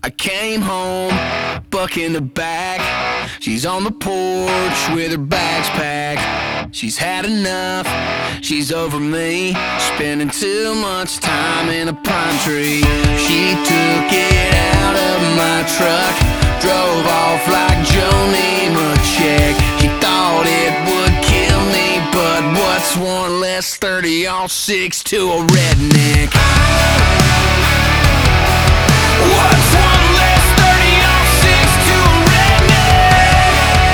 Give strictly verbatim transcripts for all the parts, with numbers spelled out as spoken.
I came home, buck in the back. She's on the porch with her bags packed. She's had enough, she's over me, spending too much time in a pine tree. She took it out of my truck, drove off like Joni Machek. She thought it would kill me, but what's one less thirty all six to a redneck? What's one less thirty all six to a redneck?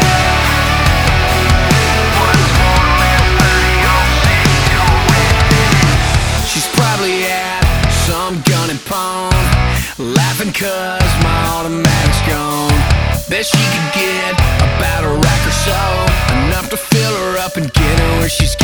What's one less thirty all six to a redneck? She's probably at some gun and pawn, laughing cause my automatic's gone. Bet she could get about a rack or so, enough to fill her up and get her where she's